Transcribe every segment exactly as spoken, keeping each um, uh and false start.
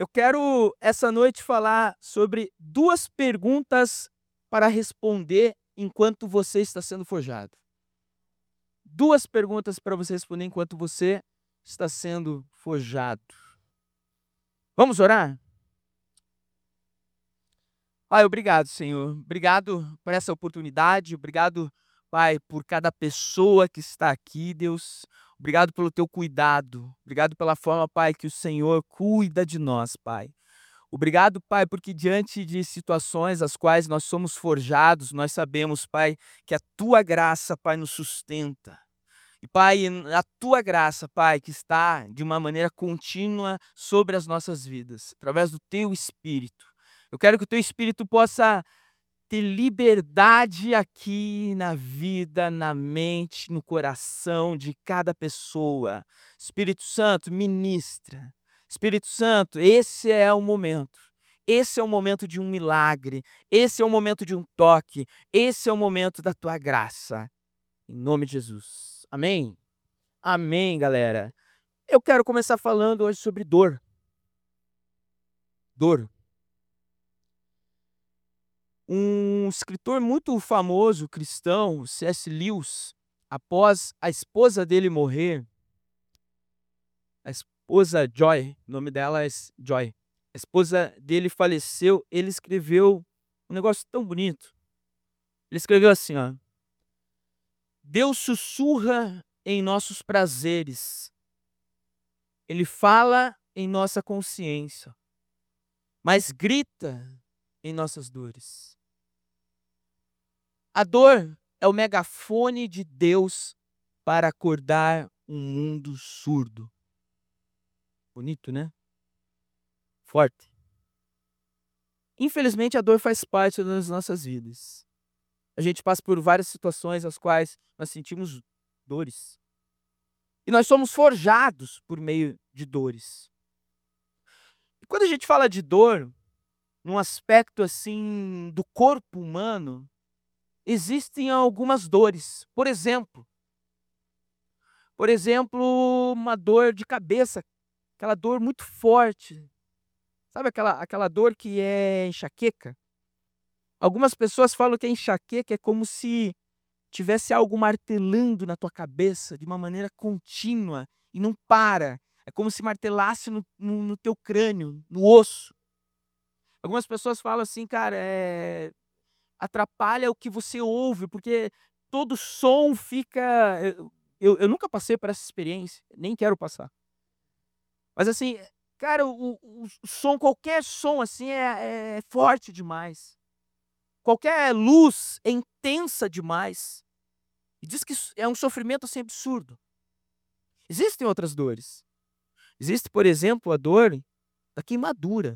Eu quero essa noite falar sobre duas perguntas para responder enquanto você está sendo forjado. Duas perguntas para você responder enquanto você está sendo forjado. Vamos orar? Pai, obrigado, Senhor. Obrigado por essa oportunidade. Obrigado, Pai, por cada pessoa que está aqui, Deus. Obrigado pelo teu cuidado. Obrigado pela forma, Pai, que o Senhor cuida de nós, Pai. Obrigado, Pai, porque diante de situações as quais nós somos forjados, nós sabemos, Pai, que a Tua graça, Pai, nos sustenta. E, Pai, a Tua graça, Pai, que está de uma maneira contínua sobre as nossas vidas, através do Teu Espírito. Eu quero que o Teu Espírito possa ter liberdade aqui na vida, na mente, no coração de cada pessoa. Espírito Santo, ministra. Espírito Santo, esse é o momento. Esse é o momento de um milagre. Esse é o momento de um toque. Esse é o momento da tua graça. Em nome de Jesus. Amém? Amém, galera. Eu quero começar falando hoje sobre dor. Dor. Um escritor muito famoso, cristão, C S Lewis, após a esposa dele morrer, a esposa Joy, o nome dela é Joy, a esposa dele faleceu, ele escreveu um negócio tão bonito. Ele escreveu assim, ó: Deus sussurra em nossos prazeres, Ele fala em nossa consciência, mas grita em nossas dores. A dor é o megafone de Deus para acordar um mundo surdo. Bonito, né? Forte. Infelizmente, a dor faz parte das nossas vidas. A gente passa por várias situações as quais nós sentimos dores. E nós somos forjados por meio de dores. E quando a gente fala de dor, num aspecto assim do corpo humano, existem algumas dores. Por exemplo, por exemplo, uma dor de cabeça, aquela dor muito forte. Sabe aquela, aquela dor que é enxaqueca? Algumas pessoas falam que a enxaqueca é como se tivesse algo martelando na tua cabeça de uma maneira contínua e não para. É como se martelasse no, no, no teu crânio, no osso. Algumas pessoas falam assim, cara, é... atrapalha o que você ouve, porque todo som fica... Eu, eu, eu nunca passei por essa experiência, nem quero passar. Mas assim, cara, o, o, o som, qualquer som assim é, é forte demais. Qualquer luz é intensa demais. E diz que é um sofrimento assim absurdo. Existem outras dores. Existe, por exemplo, a dor da queimadura.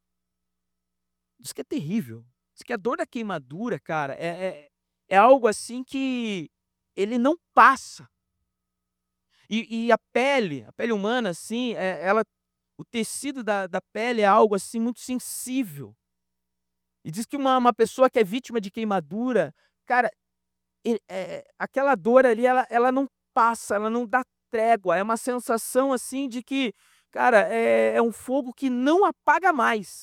Diz que é terrível. Diz que a dor da queimadura, cara, é, é, é algo assim que ele não passa. E, e a pele, a pele humana, assim, é, ela, o tecido da, da pele é algo assim muito sensível. E diz que uma, uma pessoa que é vítima de queimadura, cara, e, é, aquela dor ali, ela, ela não passa, ela não dá trégua. É uma sensação assim de que, cara, é, é um fogo que não apaga mais.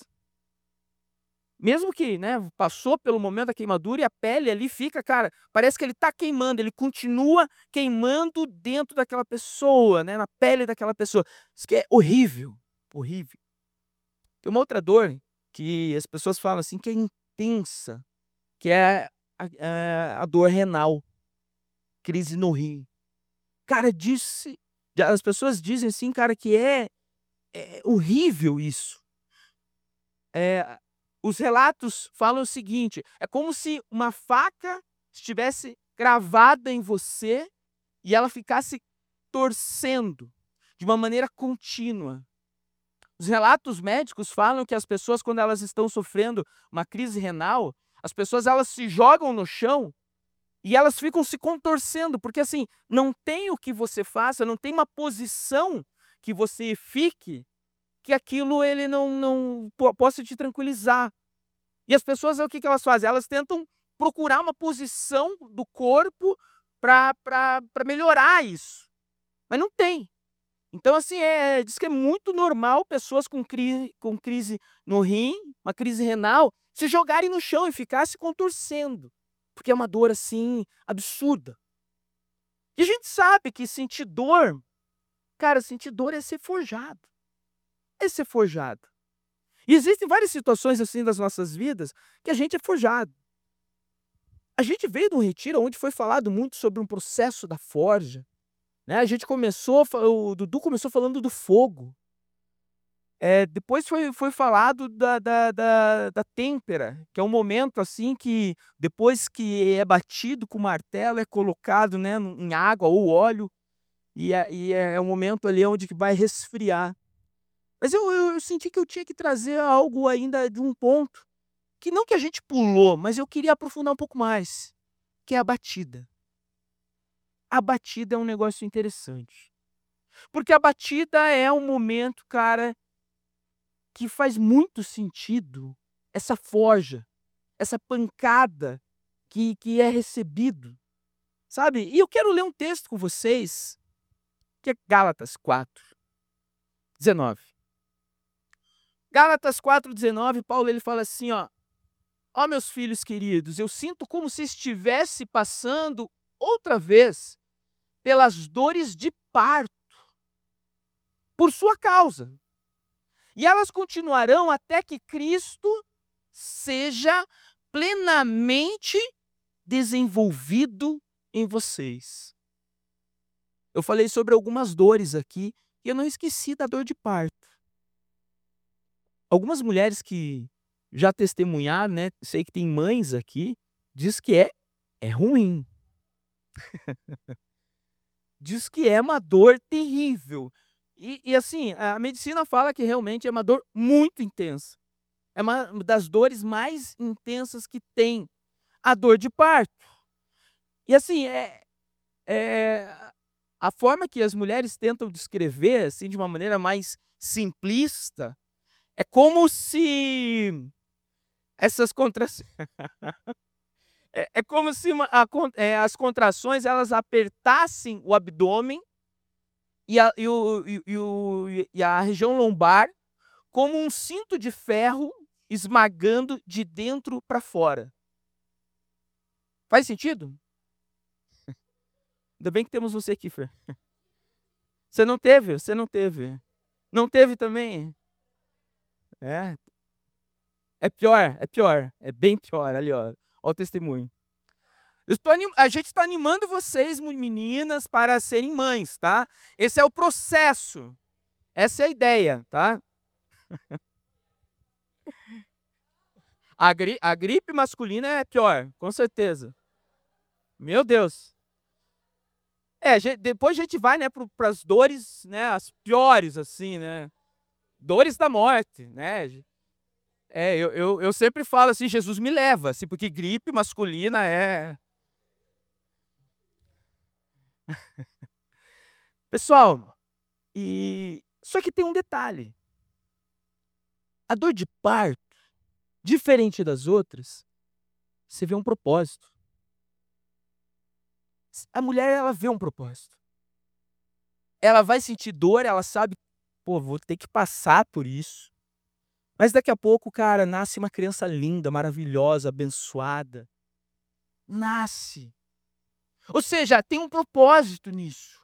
Mesmo que, né, passou pelo momento da queimadura e a pele ali fica, cara, parece que ele está queimando, ele continua queimando dentro daquela pessoa, né, na pele daquela pessoa. Isso que é horrível, horrível. Tem uma outra dor que as pessoas falam assim que é intensa, que é a, a, a dor renal, crise no rim. Cara, disse, as pessoas dizem assim, cara, que é, é horrível isso. É, os relatos falam o seguinte: é como se uma faca estivesse gravada em você e ela ficasse torcendo de uma maneira contínua. Os relatos médicos falam que as pessoas, quando elas estão sofrendo uma crise renal, as pessoas elas se jogam no chão e elas ficam se contorcendo, porque assim, não tem o que você faça, não tem uma posição que você fique, que aquilo ele não, não possa te tranquilizar. E as pessoas, o que, que elas fazem? Elas tentam procurar uma posição do corpo para melhorar isso. Mas não tem. Então, assim, é, diz que é muito normal pessoas com crise, com crise no rim, uma crise renal, se jogarem no chão e ficar se contorcendo, porque é uma dor, assim, absurda. E a gente sabe que sentir dor, cara, sentir dor é ser forjado. É ser forjado. E existem várias situações, assim, das nossas vidas que a gente é forjado. A gente veio de um retiro onde foi falado muito sobre um processo da forja, né? A gente começou, fa- o Dudu começou falando do fogo. É, depois foi, foi falado da, da, da, da têmpera, que é um momento assim que depois que é batido com o martelo, é colocado, né, no- em água ou óleo, e é, e é um momento ali onde que vai resfriar. Mas eu, eu, eu senti que eu tinha que trazer algo ainda de um ponto, que não que a gente pulou, mas eu queria aprofundar um pouco mais, que é a batida. A batida é um negócio interessante. Porque a batida é um momento, cara, que faz muito sentido essa forja, essa pancada que, que é recebido, sabe? E eu quero ler um texto com vocês, que é Gálatas quatro, dezenove. Gálatas quatro, dezenove, Paulo ele fala assim, ó: ó meus filhos queridos, eu sinto como se estivesse passando outra vez pelas dores de parto, por sua causa. E elas continuarão até que Cristo seja plenamente desenvolvido em vocês. Eu falei sobre algumas dores aqui e eu não esqueci da dor de parto. Algumas mulheres que já testemunharam, né, sei que tem mães aqui, diz que é, é ruim. Diz que é uma dor terrível. E, e assim, a medicina fala que realmente é uma dor muito intensa. É uma das dores mais intensas que tem, a dor de parto. E assim, é, é a forma que as mulheres tentam descrever, assim, de uma maneira mais simplista, é como se essas contrações é, é como se uma, a, con- é, as contrações elas apertassem o abdômen e a, e o, e, e o, e a região lombar como um cinto de ferro esmagando de dentro para fora. Faz sentido? Ainda bem que temos você aqui, Fer. Você não teve? Você não teve? Não teve também? É, é pior, é pior, é bem pior. Ali, ó, ó o testemunho. Eu estou anim... A gente está animando vocês, meninas, para serem mães, tá? Esse é o processo. Essa é a ideia, tá? A, gri... a gripe masculina é pior, com certeza. Meu Deus. É, a gente- depois a gente vai, né, para as dores, né, as piores, assim, né? Dores da morte, né? É, eu, eu, eu sempre falo assim, Jesus me leva, assim, porque gripe masculina é. Pessoal, e só que tem um detalhe. A dor de parto, diferente das outras, você vê um propósito. A mulher, ela vê um propósito. Ela vai sentir dor, ela sabe, pô, vou ter que passar por isso. Mas daqui a pouco, cara, nasce uma criança linda, maravilhosa, abençoada. Nasce. Ou seja, tem um propósito nisso.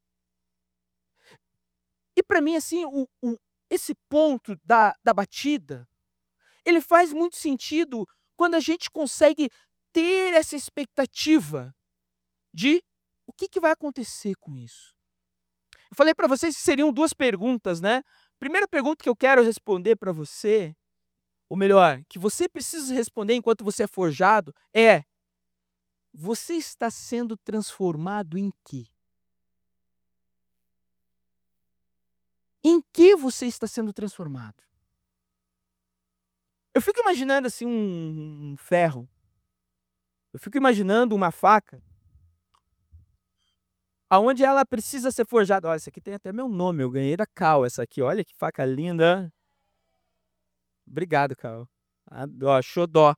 E para mim, assim, o, o, esse ponto da, da batida, ele faz muito sentido quando a gente consegue ter essa expectativa de o que, que vai acontecer com isso. Eu falei para vocês que seriam duas perguntas, né? Primeira pergunta que eu quero responder para você, ou melhor, que você precisa responder enquanto você é forjado, é: você está sendo transformado em quê? Em que você está sendo transformado? Eu fico imaginando assim um, um ferro. Eu fico imaginando uma faca aonde ela precisa ser forjada. Olha, essa aqui tem até meu nome, eu ganhei da Cal essa aqui. Olha que faca linda. Obrigado, Cal. Ah, ó, xodó.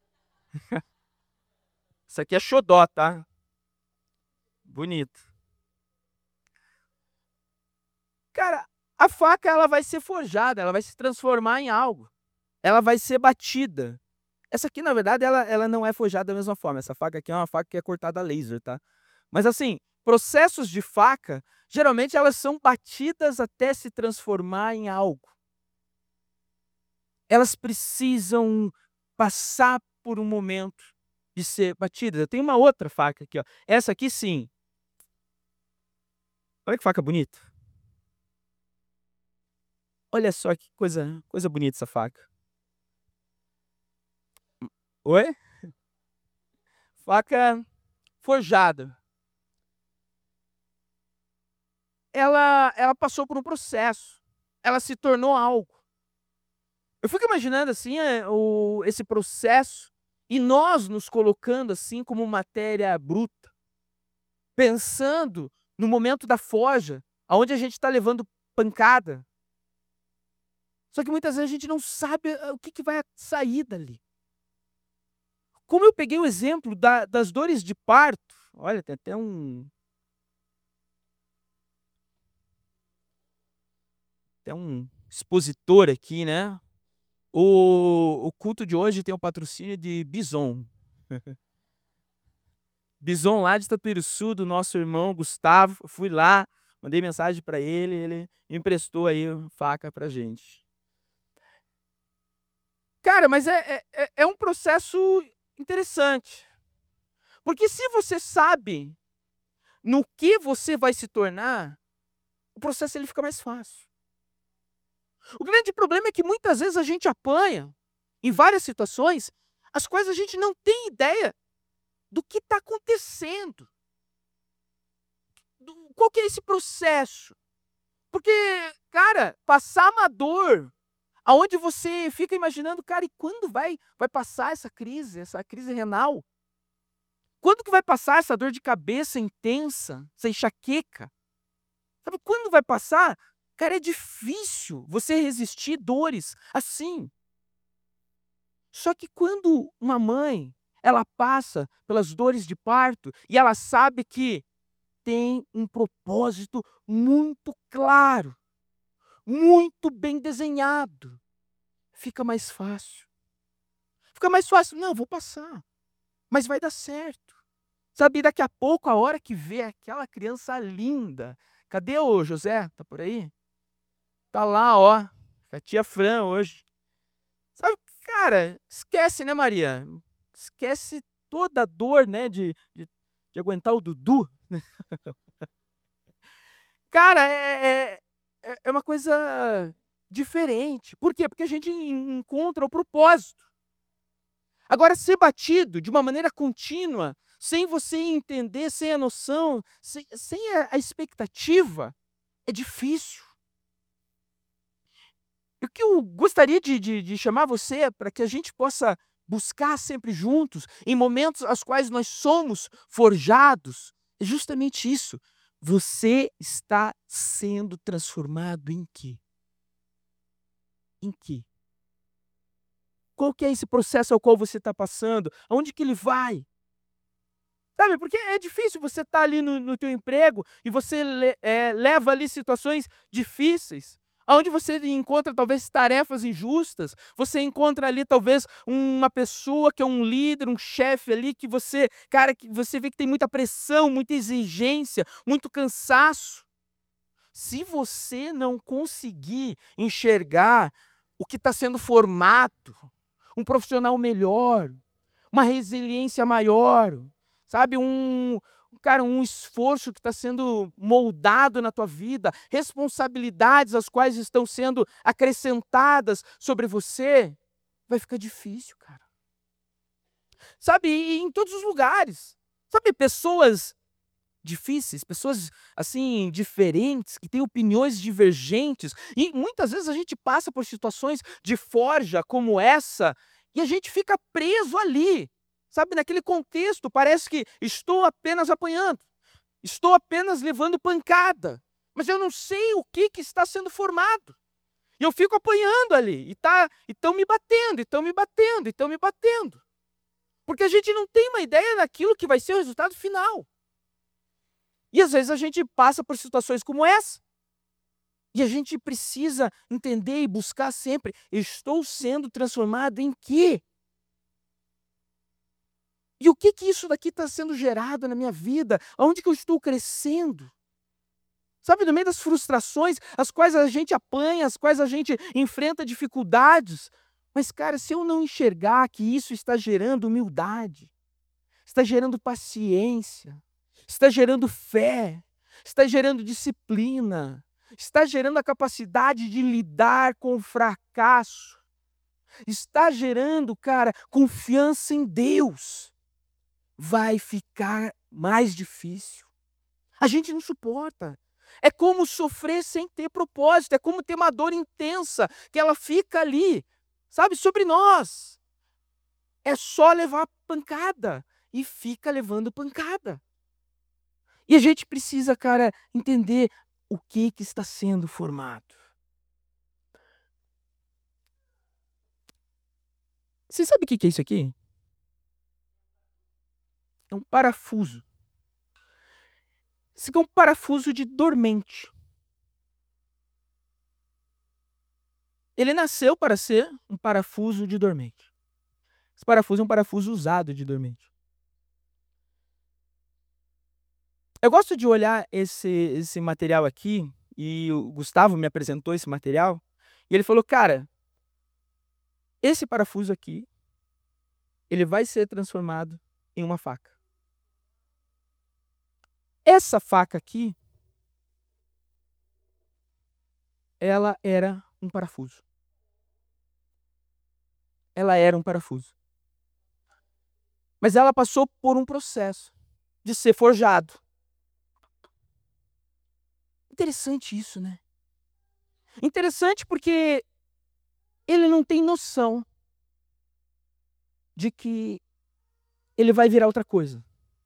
Isso aqui é xodó, tá? Bonito. Cara, a faca ela vai ser forjada, ela vai se transformar em algo. Ela vai ser batida. Essa aqui, na verdade, ela ela não é forjada da mesma forma. Essa faca aqui é uma faca que é cortada a laser, tá. Mas assim, processos de faca, geralmente elas são batidas até se transformar em algo. Elas precisam passar por um momento de ser batidas. Eu tenho uma outra faca aqui, ó. Essa aqui sim. Olha que faca bonita. Olha só que coisa coisa bonita essa faca. Oi? Faca forjada. Ela ela passou por um processo. Ela se tornou algo. Eu fico imaginando assim, eh, o esse processo e nós nos colocando assim como matéria bruta, pensando no momento da forja, aonde a gente está levando pancada. Só que muitas vezes a gente não sabe ah, o que, que vai sair dali. Como eu peguei o exemplo da- das dores de parto, olha, tem até um. Até um expositor aqui, né? O, o culto de hoje tem o patrocínio de Bison. Bison lá de Itapiruçu, do nosso irmão Gustavo. Fui lá, mandei mensagem para ele, ele emprestou aí a faca pra gente. Cara, mas é, é, é- é um processo interessante. Porque se você sabe no que você vai se tornar, o processo ele fica mais fácil. O grande problema é que muitas vezes a gente apanha em várias situações, as quais a gente não tem ideia do que está acontecendo. Do- Qual que é esse processo? Porque, cara, passar uma dor, aonde você fica imaginando, cara, e quando vai, vai passar essa crise, essa crise renal? Quando que vai passar essa dor de cabeça intensa, essa enxaqueca? Sabe quando vai passar? Cara, é difícil você resistir dores assim. Só que quando uma mãe, ela passa pelas dores de parto e ela sabe que tem um propósito muito claro, muito bem desenhado, fica mais fácil. Fica mais fácil. Não, vou passar, mas vai dar certo. Sabe, daqui a pouco, a hora que vê aquela criança linda, cadê o José? Tá por aí? Tá lá, ó, com a tia Fran hoje. Sabe, cara, esquece, né, Maria? Esquece toda a dor, né, de, de, de aguentar o Dudu. Cara, é, é, é é uma coisa diferente. Por quê? Porque a gente en- encontra o propósito. Agora, ser batido de uma maneira contínua, sem você entender, sem a noção, sem, sem a, a expectativa, é difícil. E o que eu gostaria de, de, de chamar você para que a gente possa buscar sempre juntos, em momentos aos quais nós somos forjados, é justamente isso. Você está sendo transformado em quê? Em quê? Qual que é esse processo ao qual você está passando? Aonde que ele vai? Sabe, porque é difícil você estar ali no, no teu emprego e você le- eh, leva ali situações difíceis, aonde você encontra talvez tarefas injustas, você encontra ali talvez uma pessoa que é um líder, um chefe ali que você, cara, que você vê que tem muita pressão, muita exigência, muito cansaço. Se você não conseguir enxergar o que está sendo formado, um profissional melhor, uma resiliência maior, sabe, um cara, um esforço que está sendo moldado na tua vida, responsabilidades as quais estão sendo acrescentadas sobre você, vai ficar difícil, cara. Sabe, e em todos os lugares. Sabe, pessoas difíceis, pessoas assim diferentes, que têm opiniões divergentes, e muitas vezes a gente passa por situações de forja como essa, e a gente fica preso ali. Sabe, naquele contexto, parece que estou apenas apanhando, estou apenas levando pancada, mas eu não sei o que, que está sendo formado. E eu fico apanhando ali, e tá, estão me batendo, estão me batendo, estão me batendo. Porque a gente não tem uma ideia daquilo que vai ser o resultado final. E às vezes a gente passa por situações como essa. E a gente precisa entender e buscar sempre, eu estou sendo transformado em quê? E o que que isso daqui está sendo gerado na minha vida? Aonde que eu estou crescendo? Sabe, no meio das frustrações, as quais a gente apanha, as quais a gente enfrenta dificuldades. Mas, cara, se eu não enxergar que isso está gerando humildade, está gerando paciência, está gerando fé, está gerando disciplina, está gerando a capacidade de lidar com o fracasso, está gerando, cara, confiança em Deus, vai ficar mais difícil. A gente não suporta. É como sofrer sem ter propósito, é como ter uma dor intensa, que ela fica ali, sabe, sobre nós. É só levar pancada e fica levando pancada. E a gente precisa, cara, entender o que que está sendo formado. Você sabe o que que é isso aqui? É um parafuso. Isso aqui é um parafuso de dormente. Ele nasceu para ser um parafuso de dormente. Esse parafuso é um parafuso usado de dormente. Eu gosto de olhar esse esse material aqui, e o Gustavo me apresentou esse material, e ele falou: "Cara, esse parafuso aqui, ele vai ser transformado em uma faca. Essa faca aqui, ela era um parafuso. Ela era um parafuso. Mas ela passou por um processo de ser forjado." Interessante isso, né? Interessante porque ele não tem noção de que ele vai virar outra coisa.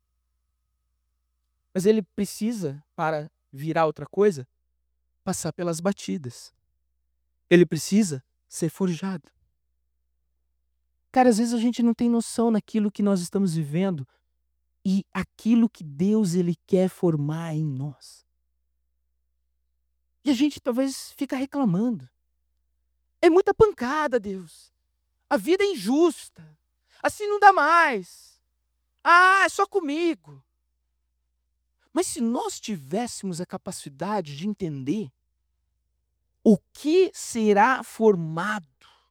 Mas ele precisa, para virar outra coisa, passar pelas batidas. Ele precisa ser forjado. Cara, às vezes a gente não tem noção naquilo que nós estamos vivendo e aquilo que Deus ele quer formar em nós. E a gente talvez fica reclamando. É muita pancada, Deus. A vida é injusta. Assim não dá mais. Ah, é só comigo. Mas se nós tivéssemos a capacidade de entender o que será formado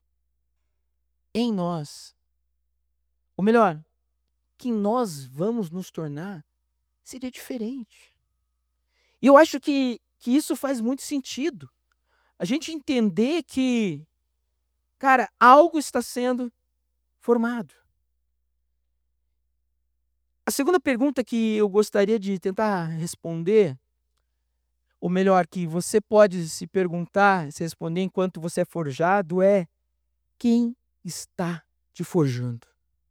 em nós, ou melhor, que nós vamos nos tornar, seria diferente. E eu acho que, que isso faz muito sentido. A gente entender que, cara, algo está sendo formado. A segunda pergunta que eu gostaria de tentar responder, ou melhor, que você pode se perguntar, se responder enquanto você é forjado, é: quem está te forjando?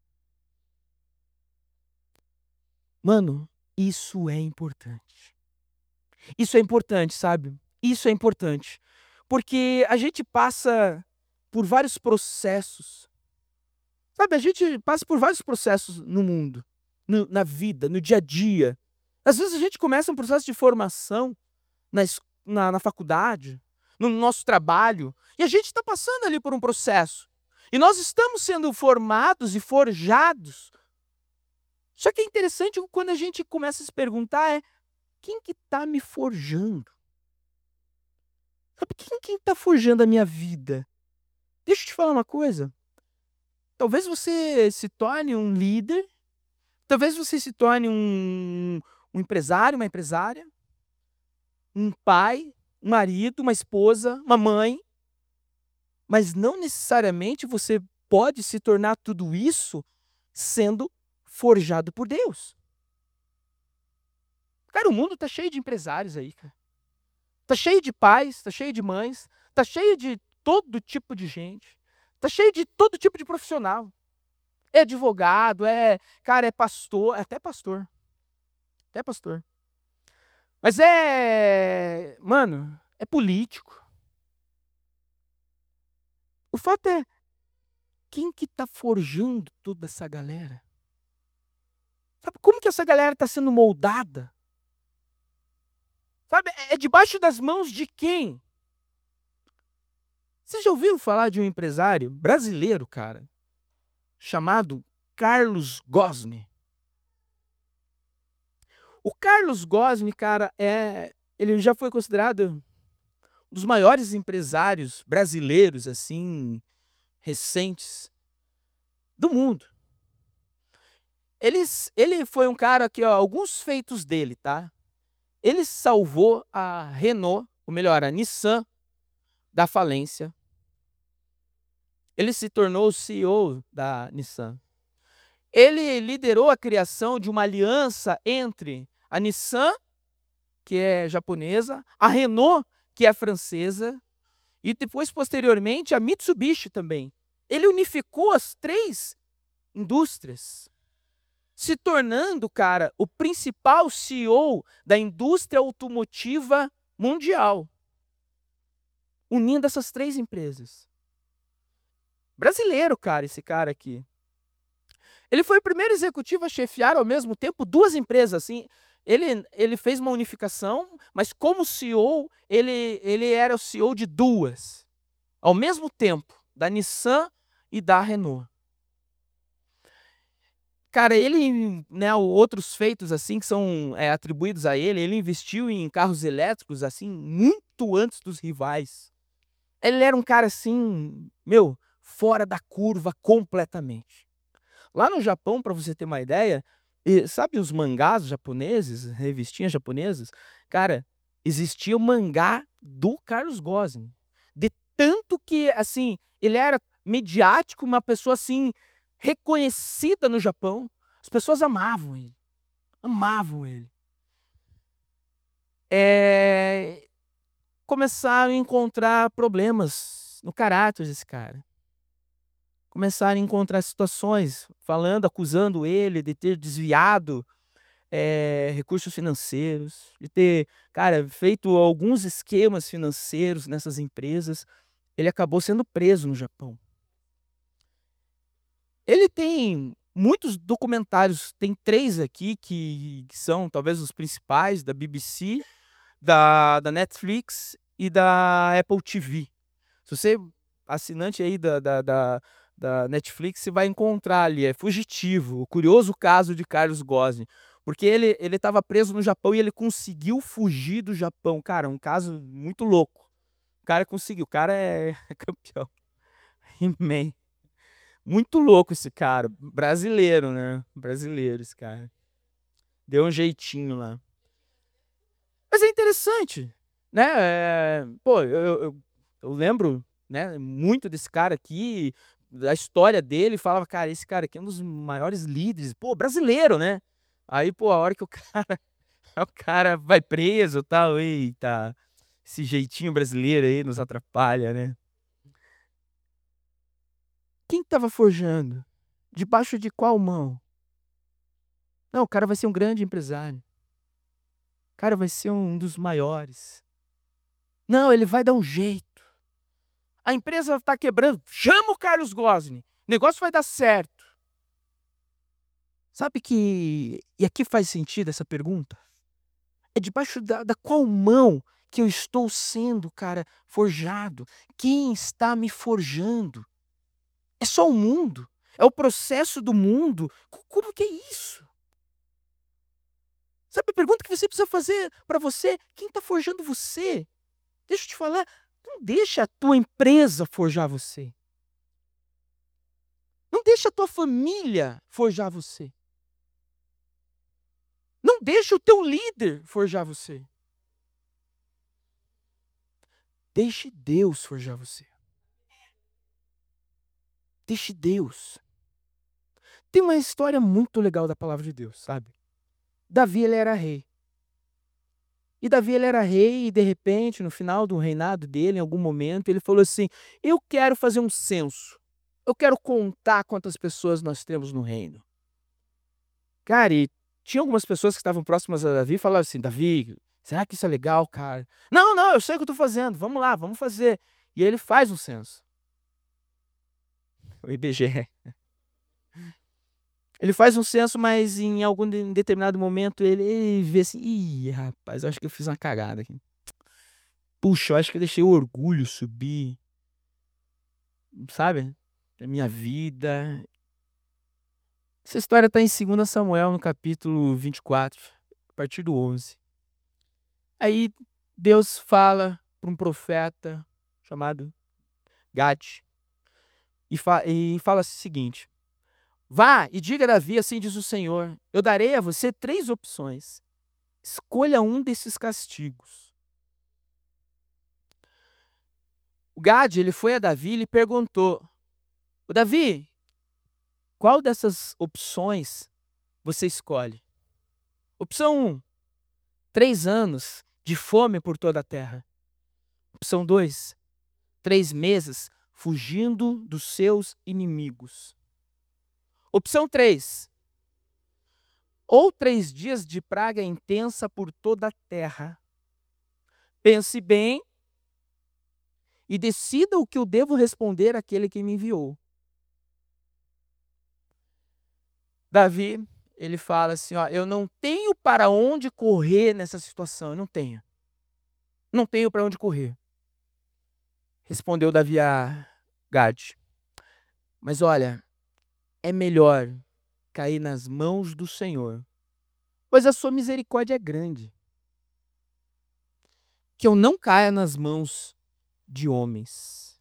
Mano, isso é importante. Isso é importante, sabe? Isso é importante. Porque a gente passa por vários processos. Sabe, a gente passa por vários processos no mundo, no, na vida, no dia a dia. Às vezes a gente começa um processo de formação na, es- na, na faculdade, no nosso trabalho, e a gente está passando ali por um processo. E nós estamos sendo formados e forjados. Só que é interessante quando a gente começa a se perguntar é: quem que está me forjando? Sabe, quem está forjando a minha vida? Deixa eu te falar uma coisa. Talvez você se torne um líder, talvez você se torne um, um empresário, uma empresária, um pai, um marido, uma esposa, uma mãe, mas não necessariamente você pode se tornar tudo isso sendo forjado por Deus. Cara, o mundo tá cheio de empresários aí, cara. Tá cheio de pais, tá cheio de mães, tá cheio de todo tipo de gente. Tá cheio de todo tipo de profissional. É advogado, é, cara, é pastor, é até pastor. Até pastor. Mas é, mano, é político. O fato é, quem que tá forjando toda essa galera? Sabe como que essa galera tá sendo moldada? Sabe, é debaixo das mãos de quem? Vocês já ouviram falar de um empresário brasileiro, cara, chamado Carlos Ghosn? O Carlos Ghosn, cara, é, ele já foi considerado um dos maiores empresários brasileiros, assim, recentes do mundo. Eles, ele foi um cara que, ó, alguns feitos dele, tá? Ele salvou a Renault, ou melhor, a Nissan, da falência. Ele se tornou o C E O da Nissan. Ele liderou a criação de uma aliança entre a Nissan, que é japonesa, a Renault, que é francesa, e depois, posteriormente, a Mitsubishi também. Ele unificou as três indústrias, se tornando, cara, o principal C E O da indústria automotiva mundial, unindo essas três empresas. Brasileiro, cara, esse cara aqui. Ele foi o primeiro executivo a chefiar ao mesmo tempo duas empresas, assim. Ele, ele fez uma unificação, mas como C E O, ele, ele era o C E O de duas, ao mesmo tempo, da Nissan e da Renault. Cara, ele, né, outros feitos assim que são é, atribuídos a ele, ele investiu em carros elétricos assim muito antes dos rivais. Ele era um cara assim, meu, fora da curva completamente. Lá no Japão, para você ter uma ideia, e sabe os mangás japoneses, revistinhas japonesas? Cara, existia o mangá do Carlos Ghosn. De tanto que, assim, ele era midiático, uma pessoa assim reconhecida no Japão. As pessoas amavam ele. Amavam ele. É... Começaram a encontrar problemas no caráter desse cara. Começaram a encontrar situações falando, acusando ele de ter desviado é, recursos financeiros, de ter, cara, feito alguns esquemas financeiros nessas empresas. Ele acabou sendo preso no Japão. Ele tem muitos documentários, tem três aqui que, que são talvez os principais, da B B C, da, da Netflix e da Apple T V. Se você assinante aí da, da, da, da Netflix, você vai encontrar ali, é Fugitivo, o curioso caso de Carlos Ghosn. Porque ele ele estava preso no Japão e ele conseguiu fugir do Japão. Cara, um caso muito louco. O cara conseguiu, o cara é campeão. He-Man. Muito louco esse cara. Brasileiro, né? Brasileiro esse cara. Deu um jeitinho lá. Mas é interessante, né? É, pô, eu, eu, eu lembro, né, muito desse cara aqui, da história dele, falava, cara, esse cara aqui é um dos maiores líderes, pô, brasileiro, né? Aí, pô, a hora que o cara, o cara vai preso e tal, eita, esse jeitinho brasileiro aí nos atrapalha, né? Quem estava forjando? Debaixo de qual mão? Não, o cara vai ser um grande empresário. O cara vai ser um dos maiores. Não, ele vai dar um jeito. A empresa está quebrando. Chama o Carlos Ghosn. O negócio vai dar certo. Sabe que... E aqui faz sentido essa pergunta? É debaixo da, da qual mão que eu estou sendo, cara, forjado? Quem está me forjando? É só o mundo? É o processo do mundo? Como que é isso? Sabe a pergunta que você precisa fazer para você? Quem está forjando você? Deixa eu te falar, não deixa a tua empresa forjar você. Não deixa a tua família forjar você. Não deixa o teu líder forjar você. Deixe Deus forjar você. Deixe Deus. Tem uma história muito legal da palavra de Deus, sabe? Davi, ele era rei. E Davi, ele era rei e, de repente, no final do reinado dele, em algum momento, ele falou assim, eu quero fazer um censo. Eu quero contar quantas pessoas nós temos no reino. Cara, e tinha algumas pessoas que estavam próximas a Davi e falaram assim, Davi, será que isso é legal, cara? Não, não, eu sei o que eu estou fazendo, vamos lá, vamos fazer. E aí ele faz um censo. O I B G E. Ele faz um censo, mas em algum de- em determinado momento ele, ele vê assim, ih, rapaz, eu acho que eu fiz uma cagada aqui. Puxa, eu acho que eu deixei o orgulho subir. sabe, da minha vida. Essa história está em segunda Samuel, no capítulo vinte e quatro, a partir do onze. Aí Deus fala para um profeta chamado Gade e, fa e fala o seguinte: vá e diga a Davi, assim diz o Senhor, eu darei a você três opções. Escolha um desses castigos. O Gade, ele foi a Davi e lhe perguntou: o Davi, qual dessas opções você escolhe? Opção um, três anos de fome por toda a terra. Opção dois, três meses fugindo dos seus inimigos. Opção três, ou três dias de praga intensa por toda a terra. Pense bem e decida o que eu devo responder àquele que me enviou. Davi, ele fala assim, ó, eu não tenho para onde correr nessa situação, eu não tenho. Não tenho para onde correr. Respondeu Davi a Gade: mas olha, é melhor cair nas mãos do Senhor, pois a sua misericórdia é grande, que eu não caia nas mãos de homens.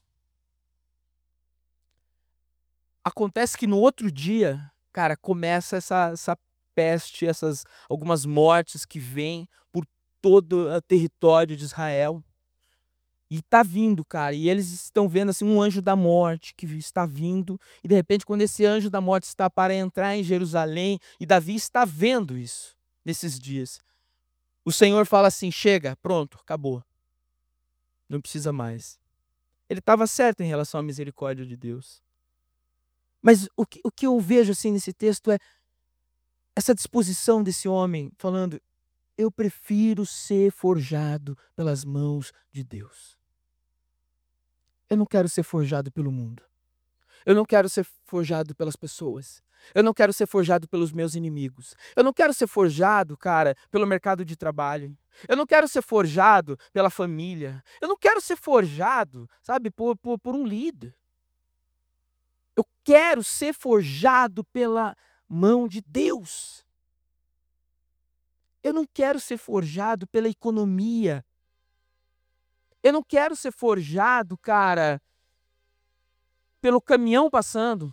Acontece que no outro dia, cara, começa essa, essa peste, essas algumas mortes que vêm por todo o território de Israel. E tá vindo, cara, e eles estão vendo assim um anjo da morte que está vindo, e de repente quando esse anjo da morte está para entrar em Jerusalém, e Davi está vendo isso nesses dias, o Senhor fala assim, chega, pronto, acabou, não precisa mais. Ele estava certo em relação à misericórdia de Deus. Mas o que, o que eu vejo assim nesse texto é essa disposição desse homem falando, eu prefiro ser forjado pelas mãos de Deus. Eu não quero ser forjado pelo mundo. Eu não quero ser forjado pelas pessoas. Eu não quero ser forjado pelos meus inimigos. Eu não quero ser forjado, cara, pelo mercado de trabalho. Eu não quero ser forjado pela família. Eu não quero ser forjado, sabe, por, por, por um líder. Eu quero ser forjado pela mão de Deus. Eu não quero ser forjado pela economia. Eu não quero ser forjado, cara, pelo caminhão passando.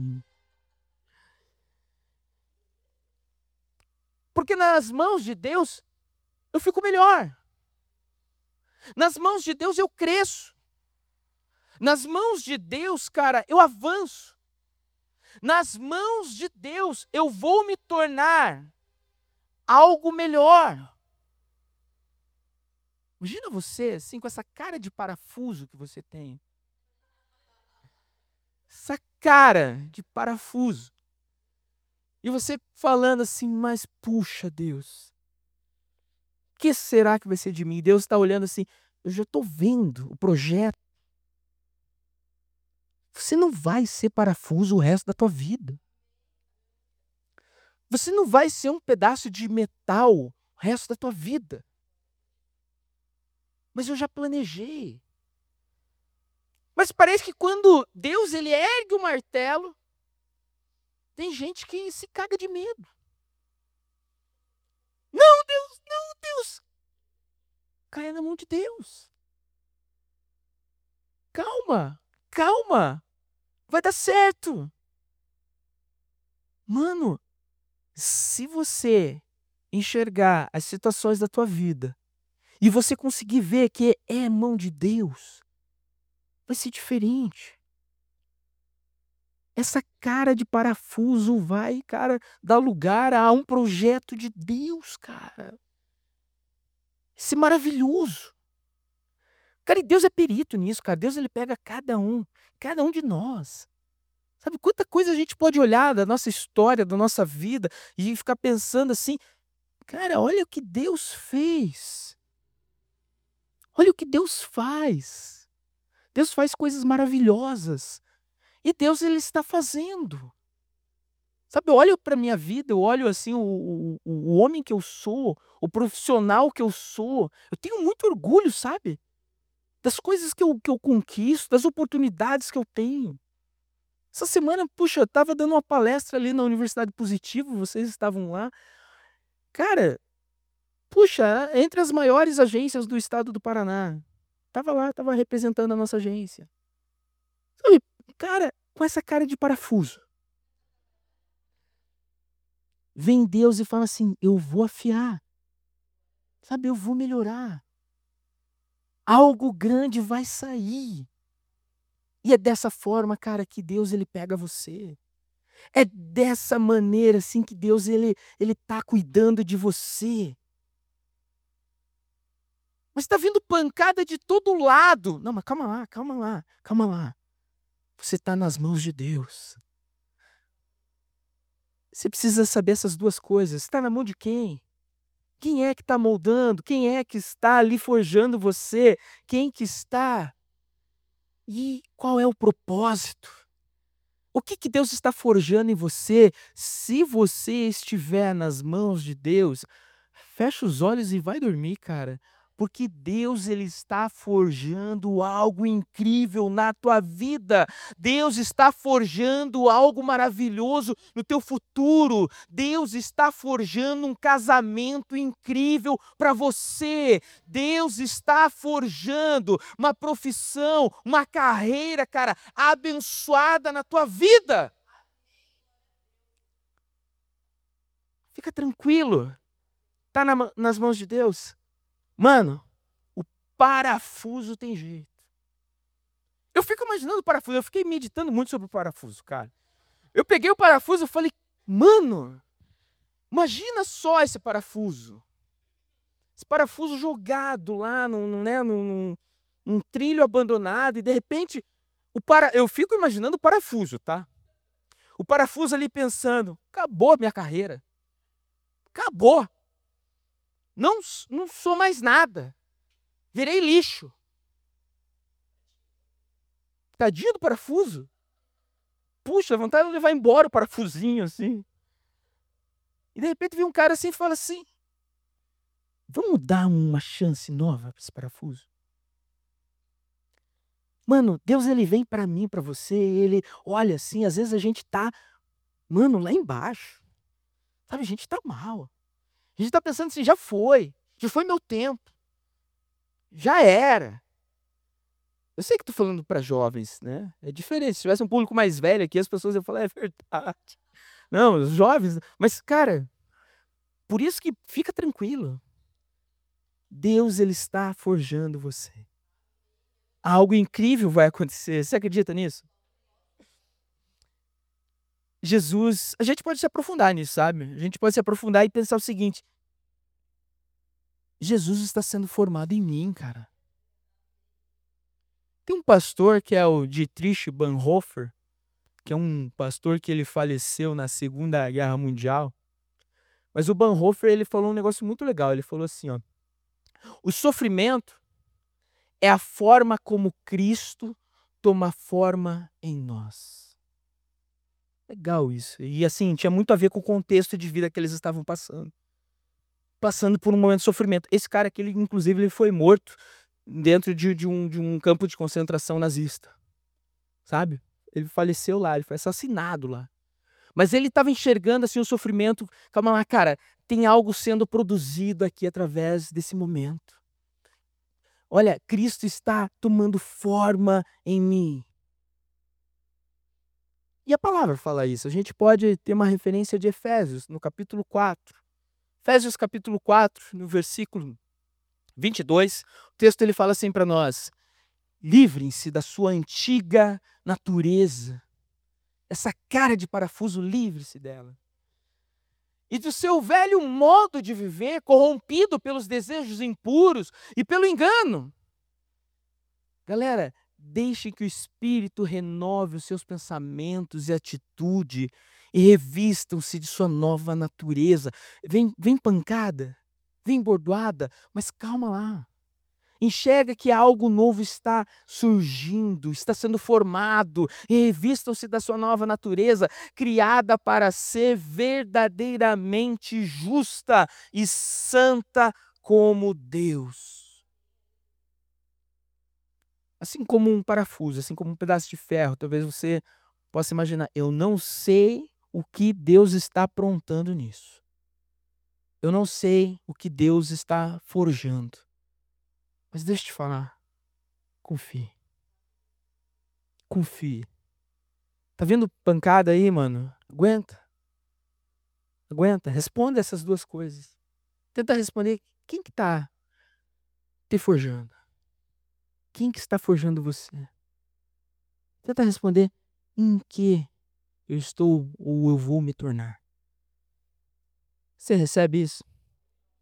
Porque nas mãos de Deus eu fico melhor. Nas mãos de Deus eu cresço. Nas mãos de Deus, cara, eu avanço. Nas mãos de Deus eu vou me tornar algo melhor. Imagina você, assim, com essa cara de parafuso que você tem. Essa cara de parafuso. E você falando assim, mas puxa Deus, o que será que vai ser de mim? Deus está olhando assim, eu já estou vendo o projeto. Você não vai ser parafuso o resto da tua vida. Você não vai ser um pedaço de metal o resto da tua vida. Mas eu já planejei. Mas parece que quando Deus ele ergue o martelo, tem gente que se caga de medo. Não, Deus, não, Deus. Caia na mão de Deus. Calma, calma. Vai dar certo. Mano, se você enxergar as situações da tua vida e você conseguir ver que é a mão de Deus, vai ser diferente. Essa cara de parafuso vai, cara, dar lugar a um projeto de Deus, cara. Isso é maravilhoso. Cara, e Deus é perito nisso, cara. Deus ele pega cada um, cada um de nós. Sabe quanta coisa a gente pode olhar da nossa história, da nossa vida e ficar pensando assim, cara, olha o que Deus fez. Olha o que Deus faz. Deus faz coisas maravilhosas. E Deus ele está fazendo. Sabe, eu olho para a minha vida, eu olho assim o, o, o homem que eu sou, o profissional que eu sou. Eu tenho muito orgulho, sabe? das coisas que eu, que eu conquisto, das oportunidades que eu tenho. Essa semana, puxa, eu estava dando uma palestra ali na Universidade Positivo, vocês estavam lá. Cara, puxa, entre as maiores agências do estado do Paraná. Tava lá, tava representando a nossa agência. Sabe, cara, com essa cara de parafuso. Vem Deus e fala assim: eu vou afiar. Sabe, eu vou melhorar. Algo grande vai sair. E é dessa forma, cara, que Deus ele pega você. É dessa maneira assim que Deus ele ele tá cuidando de você. Mas tá vindo pancada de todo lado. Não, mas calma lá, calma lá, calma lá. Você tá nas mãos de Deus. Você precisa saber essas duas coisas. Está na mão de quem? Quem é que está moldando? Quem é que está ali forjando você? Quem que está? E qual é o propósito? O que que Deus está forjando em você? Se você estiver nas mãos de Deus, fecha os olhos e vai dormir, cara. Porque Deus ele está forjando algo incrível na tua vida. Deus está forjando algo maravilhoso no teu futuro. Deus está forjando um casamento incrível para você. Deus está forjando uma profissão, uma carreira, cara, abençoada na tua vida. Fica tranquilo. Tá na, nas mãos de Deus. Mano, o parafuso tem jeito. Eu fico imaginando o parafuso, eu fiquei meditando muito sobre o parafuso, cara. Eu peguei o parafuso e falei, mano, imagina só esse parafuso. Esse parafuso jogado lá num, né, num, num trilho abandonado e de repente, o para... eu fico imaginando o parafuso, tá? O parafuso ali pensando, acabou a minha carreira. Acabou. Não, não sou mais nada. Virei lixo. Tadinho do parafuso. Puxa, vontade de levar embora o parafusinho assim. E de repente vem um cara assim e fala assim: vamos dar uma chance nova para esse parafuso? Mano, Deus ele vem para mim, para você, ele olha assim, às vezes a gente tá, mano, lá embaixo. Sabe, a gente tá mal. A gente tá pensando assim, já foi. Já foi meu tempo. Já era. Eu sei que tô falando para jovens, né? É diferente. Se tivesse um público mais velho aqui, as pessoas iam falar, é verdade. Não, os jovens. Mas, cara, por isso que fica tranquilo. Deus, ele está forjando você. Algo incrível vai acontecer. Você acredita nisso? Jesus, a gente pode se aprofundar nisso, sabe? A gente pode se aprofundar e pensar o seguinte: Jesus está sendo formado em mim, cara. Tem um pastor que é o Dietrich Bonhoeffer, que é um pastor que ele faleceu na Segunda Guerra Mundial. Mas o Bonhoeffer, ele falou um negócio muito legal. Ele falou assim, ó: o sofrimento é a forma como Cristo toma forma em nós. Legal isso. E assim, tinha muito a ver com o contexto de vida que eles estavam passando. Passando por um momento de sofrimento. Esse cara aqui, ele, inclusive, ele foi morto dentro de, de, um, de um campo de concentração nazista. Sabe? Ele faleceu lá, ele foi assassinado lá. Mas ele estava enxergando assim o sofrimento. Calma lá, cara, tem algo sendo produzido aqui através desse momento. Olha, Cristo está tomando forma em mim. E a palavra fala isso. A gente pode ter uma referência de Efésios, no capítulo quatro. Efésios capítulo quatro, no versículo vinte e dois, o texto ele fala assim para nós: livrem-se da sua antiga natureza. Essa cara de parafuso, livre-se dela. E do seu velho modo de viver, corrompido pelos desejos impuros e pelo engano. Galera, deixe que o Espírito renove os seus pensamentos e atitude e revistam-se de sua nova natureza. Vem, vem pancada, vem bordoada, mas calma lá. Enxerga que algo novo está surgindo, está sendo formado, e revistam-se da sua nova natureza, criada para ser verdadeiramente justa e santa como Deus. Assim como um parafuso, assim como um pedaço de ferro, talvez você possa imaginar: "Eu não sei o que Deus está aprontando nisso. Eu não sei o que Deus está forjando". Mas deixa eu te falar, confie, confie. Tá vendo pancada aí, mano? Aguenta, aguenta, responda essas duas coisas. Tenta responder: quem que tá te forjando? Quem que está forjando você? Tenta responder: em que eu estou ou eu vou me tornar? Você recebe isso?